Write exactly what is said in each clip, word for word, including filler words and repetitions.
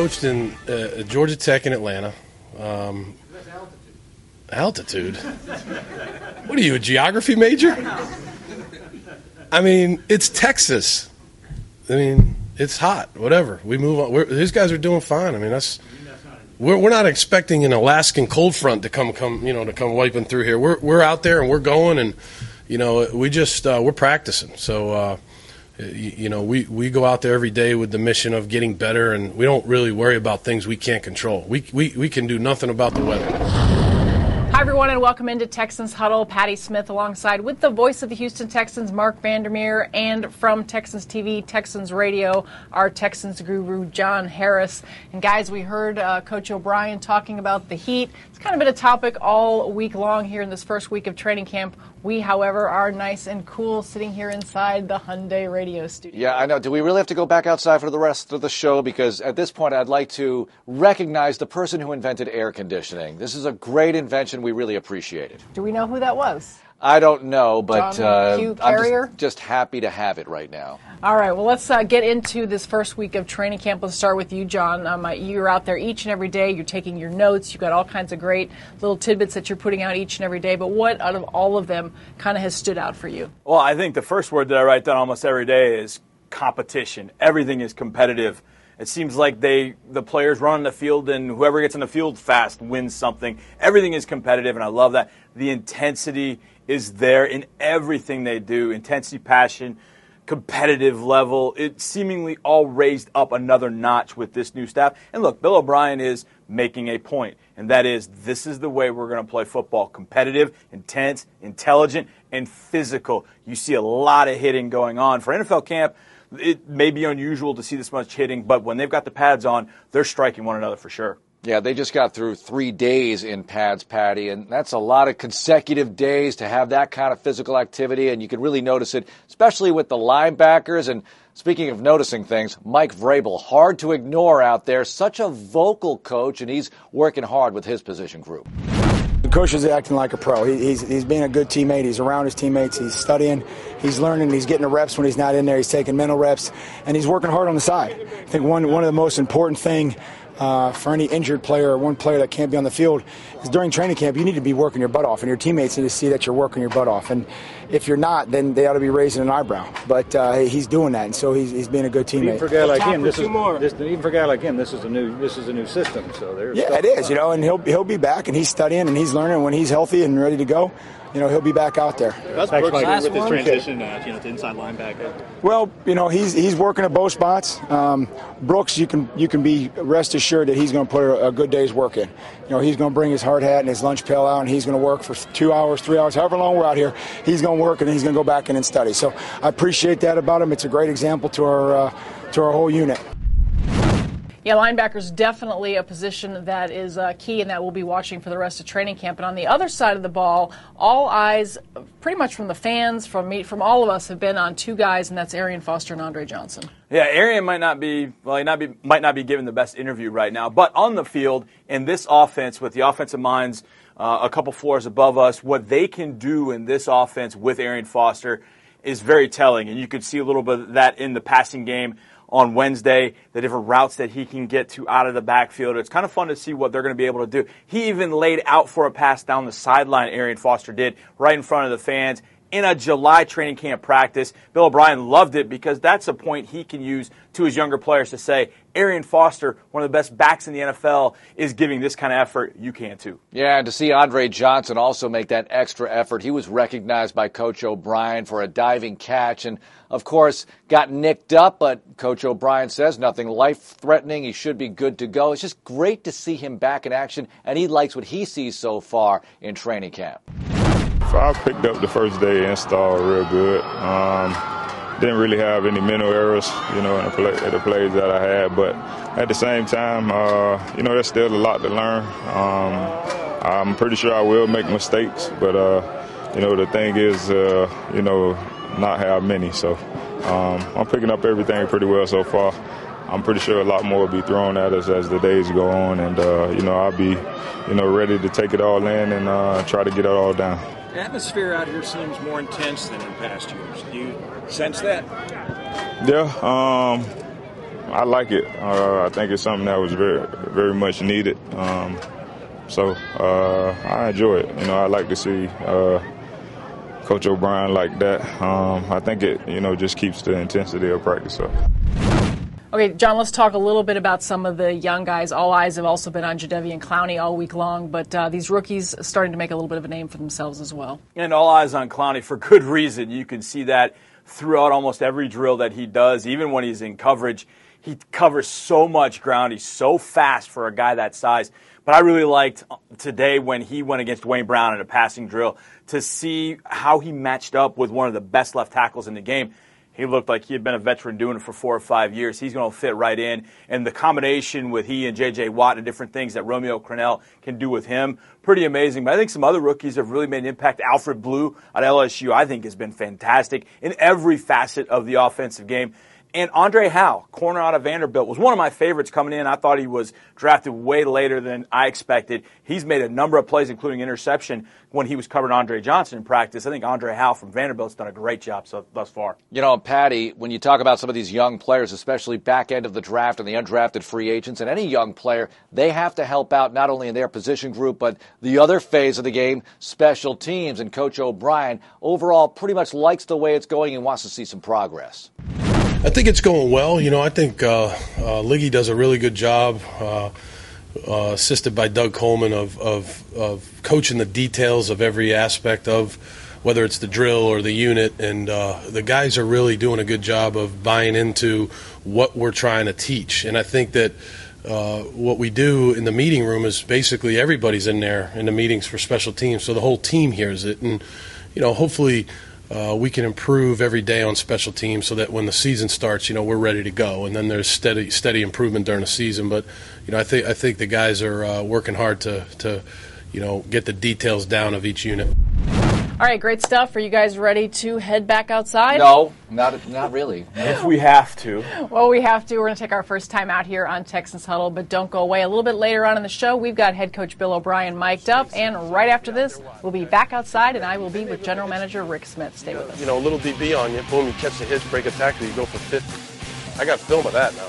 coached in uh, Georgia Tech in Atlanta. Um, altitude. What are you, a geography major? I mean, it's Texas. I mean, it's hot. Whatever. We move on. We're, these guys are doing fine. I mean, that's we're we're not expecting an Alaskan cold front to come come you know to come wiping through here. We're we're out there and we're going, and you know we just uh, we're practicing. So uh, you, you know we we go out there every day with the mission of getting better, and we don't really worry about things we can't control. We we we can do nothing about the weather. Hi, everyone, and welcome into Texans Huddle. Patty Smith alongside with the voice of the Houston Texans, Mark Vandermeer, and from Texans T V, Texans Radio, our Texans guru, John Harris. And, guys, we heard uh, Coach O'Brien talking about the heat. It's kind of been a topic all week long here in this first week of training camp. We, however, are nice and cool sitting here inside the Hyundai radio studio. Yeah, I know. Do we really have to go back outside for the rest of the show? Because at this point, I'd like to recognize the person who invented air conditioning. This is a great invention. We really appreciate it. Do we know who that was? I don't know, but uh, Hugh I'm Carrier? just, just happy to have it right now. All right, well, let's uh, get into this first week of training camp. Let's start with you, John. Um, you're out there each and every day. You're taking your notes. You've got all kinds of great little tidbits that you're putting out each and every day. But what out of all of them kind of has stood out for you? Well, I think the first word that I write down almost every day is competition. Everything is competitive. It seems like they, the players run on the field, and whoever gets on the field fast wins something. Everything is competitive, and I love that. The intensity is there in everything they do. Intensity, passion, competitive level. It's seemingly all raised up another notch with this new staff. And look, Bill O'Brien is making a point, and that is this is the way we're going to play football. Competitive, intense, intelligent, and physical. You see a lot of hitting going on. For N F L camp, it may be unusual to see this much hitting, but when they've got the pads on, they're striking one another for sure. Yeah, they just got through three days in pads, Patty, and that's a lot of consecutive days to have that kind of physical activity, and you can really notice it, especially with the linebackers. And speaking of noticing things, Mike Vrabel, hard to ignore out there, such a vocal coach, and he's working hard with his position group. The coach is acting like a pro. He, he's, he's being a good teammate. He's around his teammates. He's studying. He's learning. He's getting the reps when he's not in there. He's taking mental reps, and he's working hard on the side. I think one, one of the most important thing Uh, for any injured player or one player that can't be on the field is during training camp, you need to be working your butt off, and your teammates need to see that you're working your butt off. And if you're not, then they ought to be raising an eyebrow. But uh, he's doing that, and so he's, he's being a good teammate. Even for a guy like him, this is this, even for a guy like him, this is a new this is a new system. So there's yeah, it is. You know, and he'll he'll be back, and he's studying, and he's learning. When he's healthy and ready to go, you know, he'll be back out there. That's Brooks doing with his transition, uh, you know, to inside linebacker. Well, you know, he's he's working at both spots. Um, Brooks, you can you can be rest assured that he's going to put a, a good day's work in. You know, he's going to bring his hard hat and his lunch pail out, and he's going to work for two hours, three hours, however long we're out here. He's going to work, and he's going to go back in and study. So I appreciate that about him. It's a great example to our uh, to our whole unit. Yeah, linebackers definitely a position that is uh, key and that we'll be watching for the rest of training camp. And on the other side of the ball, all eyes, pretty much from the fans, from me, from all of us, have been on two guys, and that's Arian Foster and Andre Johnson. Yeah, Arian might not be well, he not be might not be given the best interview right now, but on the field in this offense with the offensive minds uh, a couple floors above us, what they can do in this offense with Arian Foster is very telling, and you could see a little bit of that in the passing game on Wednesday, the different routes that he can get to out of the backfield. It's kind of fun to see what they're going to be able to do. He even laid out for a pass down the sideline, Arian Foster did, right in front of the fans in a July training camp practice. Bill O'Brien loved it because that's a point he can use to his younger players to say, Arian Foster, one of the best backs in the N F L, is giving this kind of effort. You can too. Yeah, and to see Andre Johnson also make that extra effort. He was recognized by Coach O'Brien for a diving catch and, of course, got nicked up, but Coach O'Brien says nothing life-threatening. He should be good to go. It's just great to see him back in action, and he likes what he sees so far in training camp. So I picked up the first day install real good. Um, didn't really have any mental errors, you know, in the, play, in the plays that I had. But at the same time, uh, you know, there's still a lot to learn. Um, I'm pretty sure I will make mistakes, but, uh, you know, the thing is, uh, you know, not have many. So um, I'm picking up everything pretty well so far. I'm pretty sure a lot more will be thrown at us as the days go on. And, uh, you know, I'll be, you know, ready to take it all in and uh, try to get it all down. The atmosphere out here seems more intense than in past years. Do you sense that? Yeah. Um, I like it. Uh, I think it's something that was very, very much needed. Um, so uh, I enjoy it. You know, I like to see uh, Coach O'Brien like that. Um, I think it, you know, just keeps the intensity of practice up. Okay, John, let's talk a little bit about some of the young guys. All eyes have also been on Jadeveon Clowney all week long, but uh, these rookies are starting to make a little bit of a name for themselves as well. And all eyes on Clowney for good reason. You can see that throughout almost every drill that he does, even when he's in coverage. He covers so much ground. He's so fast for a guy that size. But I really liked today when he went against Dwayne Brown in a passing drill to see how he matched up with one of the best left tackles in the game. He looked like he had been a veteran doing it for four or five years. He's going to fit right in. And the combination with he and J J. Watt and different things that Romeo Crennel can do with him, pretty amazing. But I think some other rookies have really made an impact. Alfred Blue at L S U, I think, has been fantastic in every facet of the offensive game. And Andre Howe, corner out of Vanderbilt, was one of my favorites coming in. I thought he was drafted way later than I expected. He's made a number of plays, including interception, when he was covering Andre Johnson in practice. I think Andre Howe from Vanderbilt's done a great job so, thus far. You know, Patty, when you talk about some of these young players, especially back end of the draft and the undrafted free agents, and any young player, they have to help out not only in their position group, but the other phase of the game, special teams. And Coach O'Brien overall pretty much likes the way it's going and wants to see some progress. I think it's going well. You know, I think uh, uh, Liggy does a really good job, uh, uh, assisted by Doug Coleman, of, of, of coaching the details of every aspect of whether it's the drill or the unit. And uh, the guys are really doing a good job of buying into what we're trying to teach. And I think that uh, what we do in the meeting room is basically everybody's in there in the meetings for special teams, so the whole team hears it. And, you know, hopefully – Uh, we can improve every day on special teams so that when the season starts, you know, we're ready to go. And then there's steady, steady improvement during the season. But, you know, I think I think the guys are uh, working hard to, to, you know, get the details down of each unit. All right, great stuff. Are you guys ready to head back outside? No, not not really. If we have to. Well, we have to. We're going to take our first time out here on Texans Huddle, but don't go away. A little bit later on in the show, we've got head coach Bill O'Brien mic'd up, and right after this, we'll be back outside, and I will be with general manager Rick Smith. Stay with us. You know, a little D B on you, boom, you catch the hitch, break a tackle, you go for fifty. I got film of that now.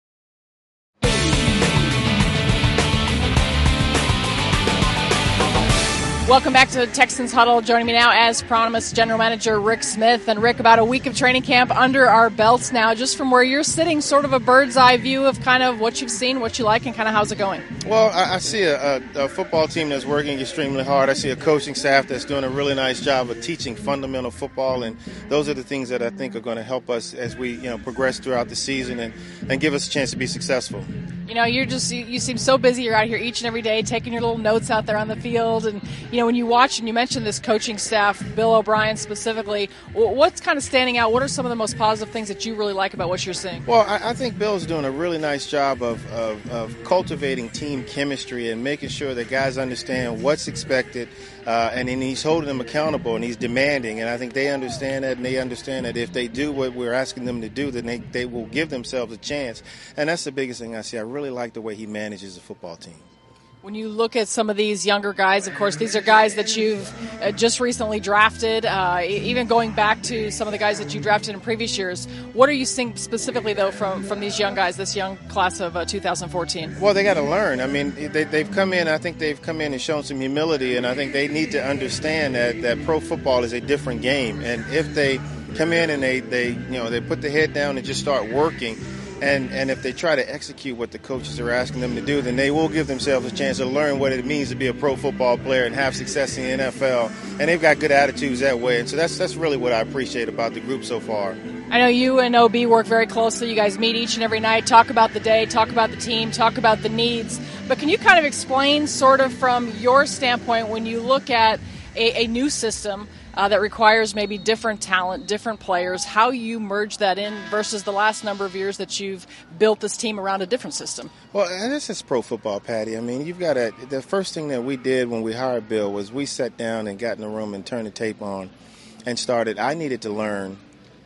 Welcome back to Texans Huddle. Joining me now, as promised, General Manager Rick Smith. And Rick, about a week of training camp under our belts now. Just from where you're sitting, sort of a bird's eye view of kind of what you've seen, what you like, and kind of how's it going? Well, I, I see a, a, a football team that's working extremely hard. I see a coaching staff that's doing a really nice job of teaching fundamental football, and those are the things that I think are going to help us as we, you know, progress throughout the season and, and give us a chance to be successful. You know, you're just you, you seem so busy. You're out here each and every day taking your little notes out there on the field. And, you know, when you watch and you mentioned this coaching staff, Bill O'Brien specifically, what's kind of standing out? What are some of the most positive things that you really like about what you're seeing? Well, I, I think Bill's doing a really nice job of, of, of cultivating team chemistry and making sure that guys understand what's expected. Uh, and then he's holding them accountable and he's demanding. And I think they understand that, and they understand that if they do what we're asking them to do, then they, they will give themselves a chance. And that's the biggest thing I see. I really like the way he manages the football team. When you look at some of these younger guys, of course, these are guys that you've uh, just recently drafted, uh, even going back to some of the guys that you drafted in previous years. What are you seeing specifically, though, from, from these young guys, this young class of uh, two thousand fourteen? Well, they got to learn. I mean, they, they've come in, I think they've come in and shown some humility, and I think they need to understand that, that pro football is a different game. And if they come in and they, they, you know, they put the head down and just start working, And, and if they try to execute what the coaches are asking them to do, then they will give themselves a chance to learn what it means to be a pro football player and have success in the N F L. And they've got good attitudes that way. And so that's that's really what I appreciate about the group so far. I know you and O B work very closely. You guys meet each and every night, talk about the day, talk about the team, talk about the needs. But can you kind of explain sort of from your standpoint when you look at a, a new system Uh, that requires maybe different talent, different players, how you merge that in versus the last number of years that you've built this team around a different system? Well, and this is pro football, Patty. I mean, you've got to – the first thing that we did when we hired Bill was we sat down and got in the room and turned the tape on and started – I needed to learn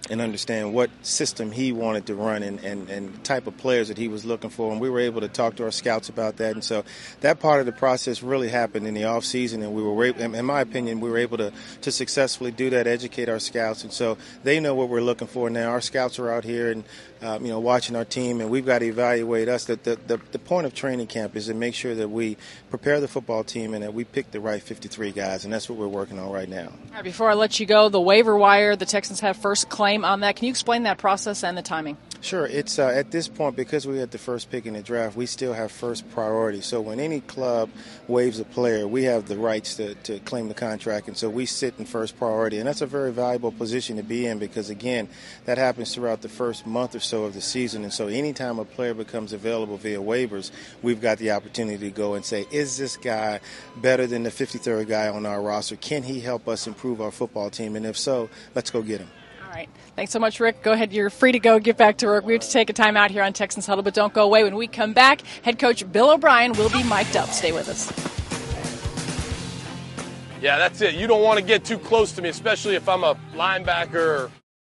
and understand what system he wanted to run and, and, and the type of players that he was looking for. And we were able to talk to our scouts about that. And so that part of the process really happened in the off season. And we were, in my opinion, we were able to, to successfully do that, educate our scouts. And so they know what we're looking for now. Our scouts are out here and, um, you know, watching our team, and we've got to evaluate us. The, the, the, the point of training camp is to make sure that we prepare the football team and that we pick the right fifty-three guys. And that's what we're working on right now. All right, before I let you go, the waiver wire, the Texans have first claim on that. Can you explain that process and the timing? Sure. It's uh, at this point, because we had the first pick in the draft, we still have first priority. So when any club waives a player, we have the rights to, to claim the contract, and so we sit in first priority. And that's a very valuable position to be in because, again, that happens throughout the first month or so of the season. And so anytime a player becomes available via waivers, we've got the opportunity to go and say, is this guy better than the fifty-third guy on our roster? Can he help us improve our football team? And if so, let's go get him. All right. Thanks so much, Rick. Go ahead. You're free to go. Get back to work. We have to take a time out here on Texans Huddle, but don't go away. When we come back, head coach Bill O'Brien will be mic'd up. Stay with us. Yeah, that's it. You don't want to get too close to me, especially if I'm a linebacker.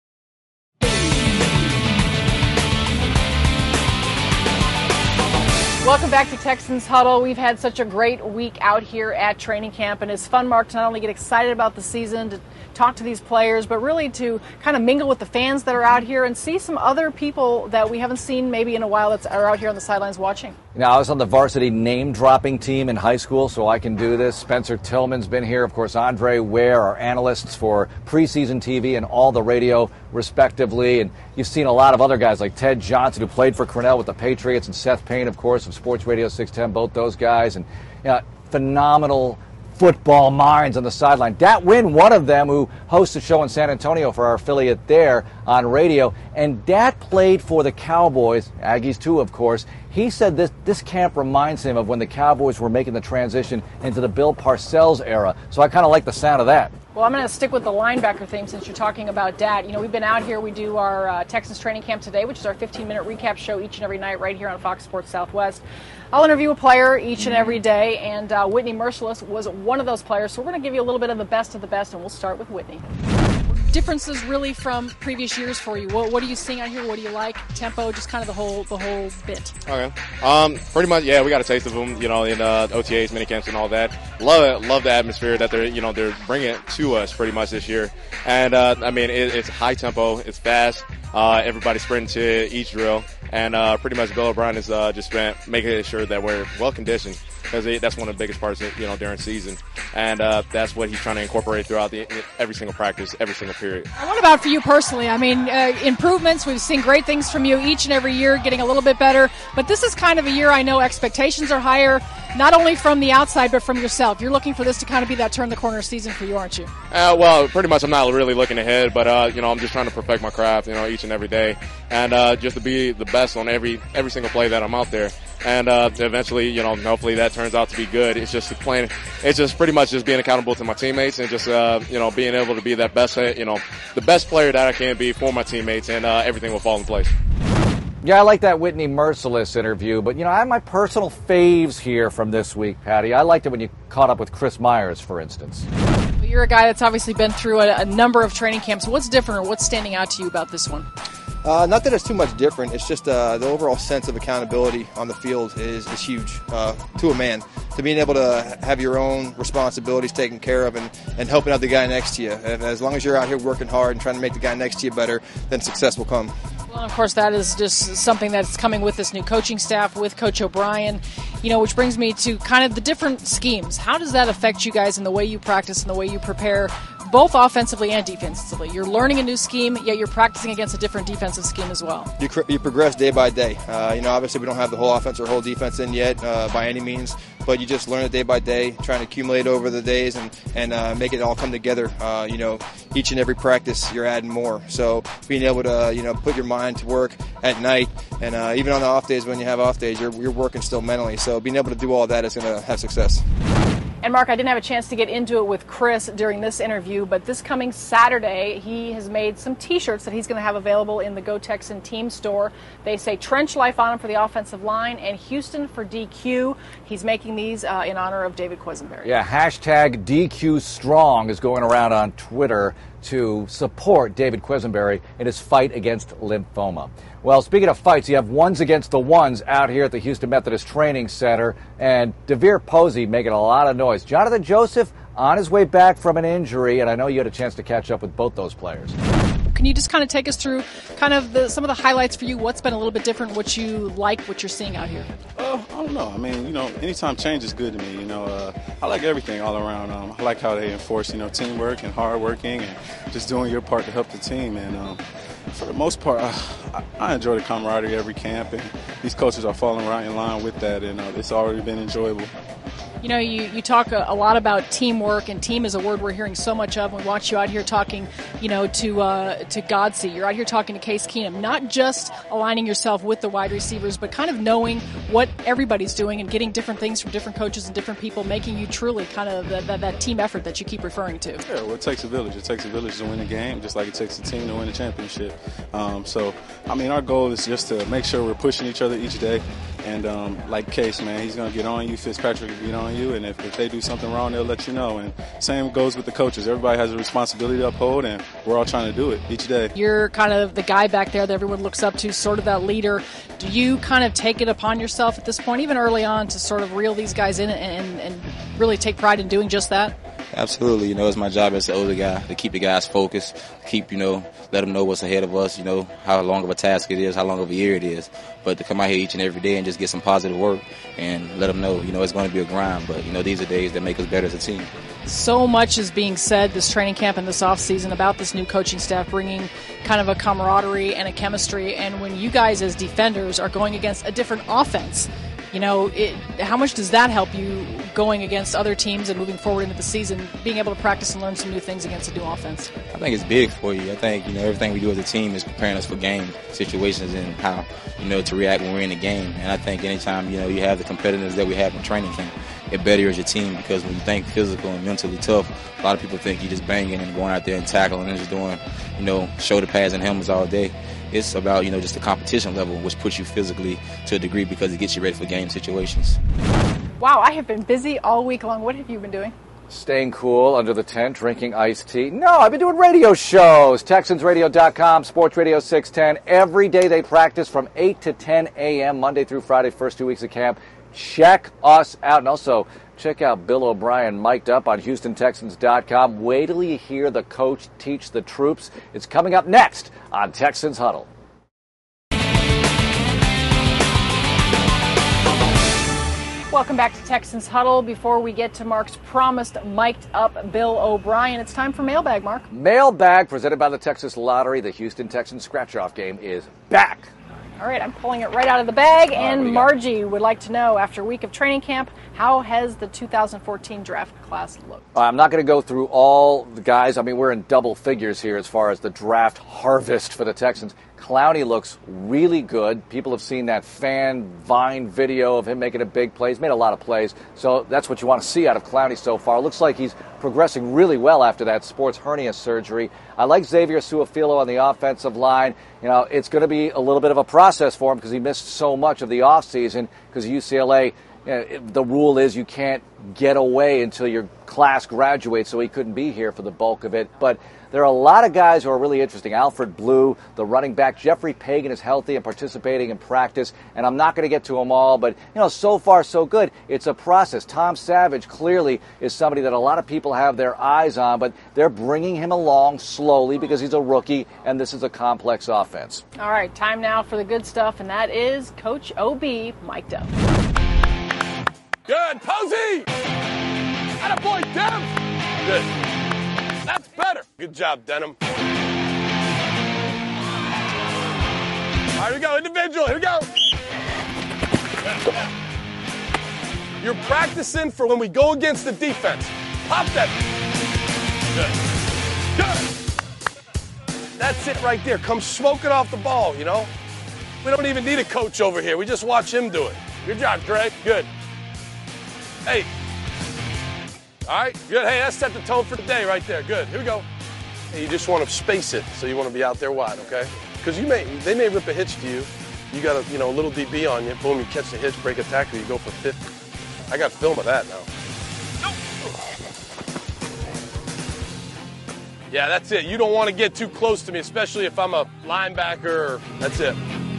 Welcome back to Texans Huddle. We've had such a great week out here at training camp, and it's fun, Mark, to not only get excited about the season, to talk to these players, but really to kind of mingle with the fans that are out here and see some other people that we haven't seen maybe in a while that are out here on the sidelines watching. You know, I was on the varsity name-dropping team in high school, so I can do this. Spencer Tillman's been here. Of course, Andre Ware, our analysts for preseason T V and all the radio, respectively. And you've seen a lot of other guys like Ted Johnson, who played for Cornell with the Patriots, and Seth Payne, of course, of Sports Radio six ten, both those guys. And you know, phenomenal football minds on the sideline. Dat Wynn, one of them, who hosts a show in San Antonio for our affiliate there on radio. And Dat played for the Cowboys, Aggies too, of course. He said this this camp reminds him of when the Cowboys were making the transition into the Bill Parcells era. So I kind of like the sound of that. Well, I'm going to stick with the linebacker theme since you're talking about Dat. You know, we've been out here. We do our uh, Texans training camp today, which is our fifteen-minute recap show each and every night right here on Fox Sports Southwest. I'll interview a player each and every day, and uh, Whitney Mercilus was one of those players. So we're going to give you a little bit of the best of the best, and we'll start with Whitney. Differences really from previous years for you. What, what are you seeing out here? What do you like? Tempo, just kind of the whole the whole bit. Okay. Um, pretty much, yeah. We got a taste of them, you know, in uh, O T As, minicamps, and all that. Love it. Love the atmosphere that they're, you know, they're bringing it to us pretty much this year. And uh, I mean, it, it's high tempo. It's fast. Uh, everybody sprinting to each drill, and uh, pretty much Bill O'Brien is uh, just been making sure that we're well conditioned, because that's one of the biggest parts, you know, during season, and uh, that's what he's trying to incorporate throughout the, every single practice, every single period. And what about for you personally? I mean, uh, improvements. We've seen great things from you each and every year, getting a little bit better. But this is kind of a year I know expectations are higher, not only from the outside but from yourself. You're looking for this to kind of be that turn the corner season for you, aren't you? Uh, well, pretty much. I'm not really looking ahead, but uh, you know, I'm just trying to perfect my craft, you know, each and every day, and uh, just to be the best on every every single play that I'm out there. And uh, eventually, you know, hopefully that turns out to be good. It's just playing. It's just pretty much just being accountable to my teammates and just uh, you know, being able to be that best, you know, the best player that I can be for my teammates, and uh, everything will fall in place. Yeah, I like that Whitney Mercilus interview, but, you know, I have my personal faves here from this week, Patty. I liked it when you caught up with Chris Myers, for instance. Well, you're a guy that's obviously been through a, a number of training camps. What's different or what's standing out to you about this one? Uh, not that it's too much different. It's just uh, the overall sense of accountability on the field is, is huge uh, to a man. To being able to have your own responsibilities taken care of and, and helping out the guy next to you. And as long as you're out here working hard and trying to make the guy next to you better, then success will come. Well, of course, that is just something that's coming with this new coaching staff, with Coach O'Brien, you know, which brings me to kind of the different schemes. How does that affect you guys in the way you practice and the way you prepare, both offensively and defensively? You're learning a new scheme, yet you're practicing against a different defensive scheme as well. You, you progress day by day. Uh, you know, obviously we don't have the whole offense or whole defense in yet uh, by any means, but you just learn it day by day, trying to accumulate over the days and, and uh, make it all come together. Uh, you know, each and every practice you're adding more. So being able to, you know, put your mind to work at night, and uh, even on the off days when you have off days, you're, you're working still mentally. So being able to do all that is going to have success. And Mark, I didn't have a chance to get into it with Chris during this interview, but this coming Saturday, he has made some T-shirts that he's going to have available in the Go Texan team store. They say Trench Life on them for the offensive line and Houston for D Q. He's making these uh, in honor of David Quisenberry. Yeah, hashtag D Q Strong is going around on Twitter. to support David Quisenberry in his fight against lymphoma. Well, speaking of fights, you have ones against the ones out here at the Houston Methodist Training Center, and DeVere Posey making a lot of noise. Jonathan Joseph on his way back from an injury, and I know you had a chance to catch up with both those players. Can you just kind of take us through kind of the, some of the highlights for you? What's been a little bit different, what you like, what you're seeing out here? Uh, I don't know. I mean, you know, anytime change is good to me. You know, uh, I like everything all around. Um, I like how they enforce, you know, teamwork and hard working and just doing your part to help the team. And um, for the most part, uh, I, I enjoy the camaraderie every camp, and these coaches are falling right in line with that, and uh, it's already been enjoyable. You know, you, you talk a, a lot about teamwork, and team is a word we're hearing so much of. We watch you out here talking, you know, to uh, to Godsey. You're out here talking to Case Keenum, not just aligning yourself with the wide receivers, but kind of knowing what everybody's doing and getting different things from different coaches and different people, making you truly kind of the, that, that team effort that you keep referring to. Yeah, well, it takes a village. It takes a village to win a game, just like it takes a team to win a championship. Um, so, I mean, our goal is just to make sure we're pushing each other each day. And um, like Case, man, he's going to get on you. Fitzpatrick will get on you. And if, if they do something wrong, they'll let you know. And same goes with the coaches. Everybody has a responsibility to uphold, and we're all trying to do it each day. You're kind of the guy back there that everyone looks up to, sort of that leader. Do you kind of take it upon yourself at this point, even early on, to sort of reel these guys in and, and really take pride in doing just that? Absolutely. You know, it's my job as the older guy to keep the guys focused, keep, you know, let them know what's ahead of us, you know, how long of a task it is, how long of a year it is. But to come out here each and every day and just get some positive work and let them know, you know, it's going to be a grind. But, you know, these are days that make us better as a team. So much is being said this training camp and this offseason about this new coaching staff bringing kind of a camaraderie and a chemistry. And when you guys as defenders are going against a different offense, you know, it, how much does that help you going against other teams and moving forward into the season, being able to practice and learn some new things against a new offense? I think it's big for you. I think, you know, everything we do as a team is preparing us for game situations and how, you know, to react when we're in the game. And I think anytime, you know, you have the competitiveness that we have in training camp, it betters your team, because when you think physical and mentally tough, a lot of people think you're just banging and going out there and tackling and just doing, you know, shoulder pads and helmets all day. It's about, you know, just the competition level, which puts you physically to a degree because it gets you ready for game situations. Wow, I have been busy all week long. What have you been doing? Staying cool under the tent, drinking iced tea. No, I've been doing radio shows. Texans Radio dot com, Sports Radio six ten. Every day they practice from eight to ten a.m., Monday through Friday, first two weeks of camp. Check us out. And also, check out Bill O'Brien mic'd up on Houston Texans dot com. Wait till you hear the coach teach the troops. It's coming up next on Texans Huddle. Welcome back to Texans Huddle. Before we get to Mark's promised mic'd up Bill O'Brien, it's time for Mailbag, Mark. Mailbag presented by the Texas Lottery. The Houston Texans scratch-off game is back. All right, I'm pulling it right out of the bag, All right, and Margie would like to know, after a week of training camp, how has the two thousand fourteen draft class looked? I'm not going to go through all the guys. I mean, we're in double figures here as far as the draft harvest for the Texans. Clowney looks really good. People have seen that fan Vine video of him making a big play. He's made a lot of plays, so that's what you want to see out of Clowney so far. Looks like he's progressing really well after that sports hernia surgery. I like Xavier Su'a-Filo on the offensive line. You know, it's going to be a little bit of a process for him because he missed so much of the offseason because U C L A, you know, the rule is you can't get away until your class graduates, so he couldn't be here for the bulk of it. But there are a lot of guys who are really interesting. Alfred Blue, the running back. Jeffrey Pagan is healthy and participating in practice, and I'm not going to get to them all, but, you know, so far so good. It's a process. Tom Savage clearly is somebody that a lot of people have their eyes on, but they're bringing him along slowly because he's a rookie, and this is a complex offense. All right, time now for the good stuff, and that is Coach O B mic'd up. Good. Posey! Attaboy, Dev! Good. That's better. Good job, Denham. All right, here we go. Individual. Here we go. You're practicing for when we go against the defense. Pop that. Good. Good. That's it right there. Come smoking off the ball, you know? We don't even need a coach over here. We just watch him do it. Good job, Dre. Good. Hey. All right, good. Hey, that set the tone for the day right there. Good. Here we go. Hey, you just want to space it, so you want to be out there wide, okay? Because you may, they may rip a hitch to you. You got a, you know, a little D B on you. Boom, you catch the hitch, break a tackle, you go for fifty. I got film of that now. Yeah, that's it. You don't want to get too close to me, especially if I'm a linebacker. That's it.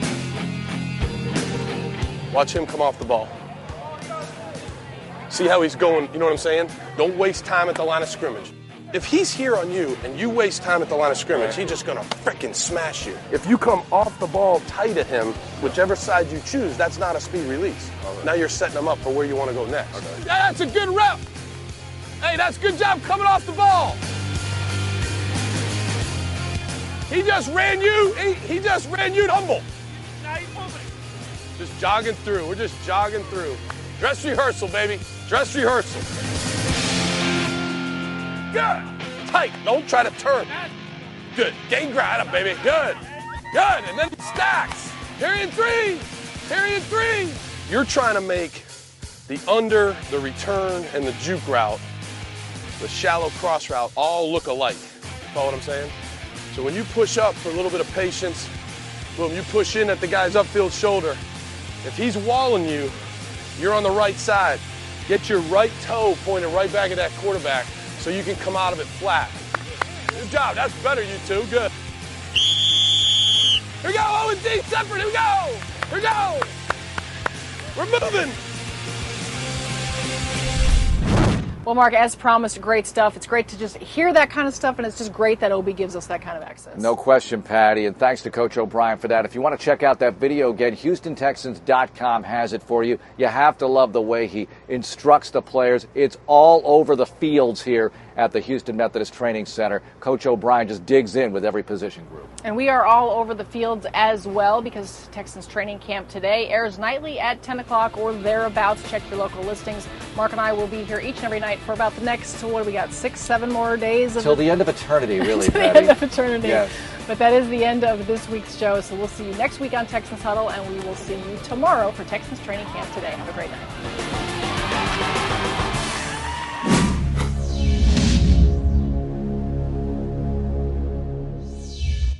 Watch him come off the ball. See how he's going, you know what I'm saying? Don't waste time at the line of scrimmage. If he's here on you and you waste time at the line of scrimmage, he's just going to frickin' smash you. If you come off the ball tight at him, whichever side you choose, that's not a speed release. Okay. Now you're setting him up for where you want to go next. Okay. Yeah, that's a good rep. Hey, that's a good job coming off the ball. He just ran you. He, he just ran you humble. Now he's moving. Just jogging through. We're just jogging through. Dress rehearsal, baby. Dress rehearsal. Good. Tight. Don't try to turn. Good. Gain ground up, baby. Good. Good. And then it stacks. Period three. Period three. You're trying to make the under, the return, and the juke route, the shallow cross route, all look alike. You follow what I'm saying? So when you push up for a little bit of patience, boom, you push in at the guy's upfield shoulder. If he's walling you, you're on the right side. Get your right toe pointed right back at that quarterback so you can come out of it flat. Good job. That's better, you two. Good. Here we go. O and D separate. Here we go. Here we go. We're moving. Well, Mark, as promised, great stuff. It's great to just hear that kind of stuff, and it's just great that O B gives us that kind of access. No question, Patty, and thanks to Coach O'Brien for that. If you want to check out that video again, Houston Texans dot com has it for you. You have to love the way he instructs the players. It's all over the fields here at the Houston Methodist Training Center. Coach O'Brien just digs in with every position group. And we are all over the fields as well because Texans training camp today airs nightly at ten o'clock or thereabouts. Check your local listings. Mark and I will be here each and every night for about the next, what do we got, six, seven more days? Till the end of eternity, really, Till Patty. the end of eternity. Yes. But that is the end of this week's show, so we'll see you next week on Texans Huddle, and we will see you tomorrow for Texans training camp today. Have a great night.